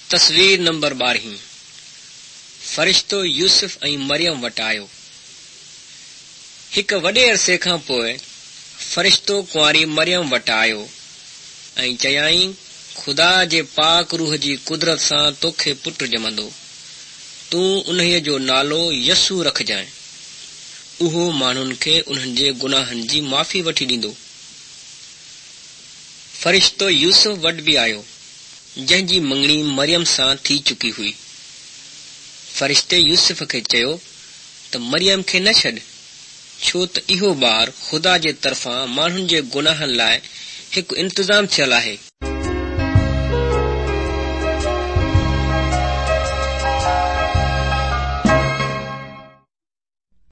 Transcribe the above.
तस्वीर नंबर 12। फरिश्तो यूसुफ ऐं मरियम वटि आयो। हिक वॾे अरसे खां पोइ फरिश्तो कुंवारी मरियम वटि आयो ऐं चयाईं, खुदा जे पाक रूह जी कुदरत सां तोखे पुटु ॼमंदो। तूं उन्हीअ जो नालो यसू रखजांइ। उहो माण्हुनि खे उन्हनि जे गुनाहनि जी माफ़ी वठी ॾींदो। फरिश्तो यूसुफ वटि बि आयो, जंहिंजी मङणी मरियम सां थी चुकी हुई। फरिश्ते यूसुफ खे चयो त मरियम खे न छॾ, छो त इहो ॿारु ख़ुदा जे तरफ़ां माण्हुनि जे गुनाहनि लाइ हिकु इंतज़ाम थियल आहे।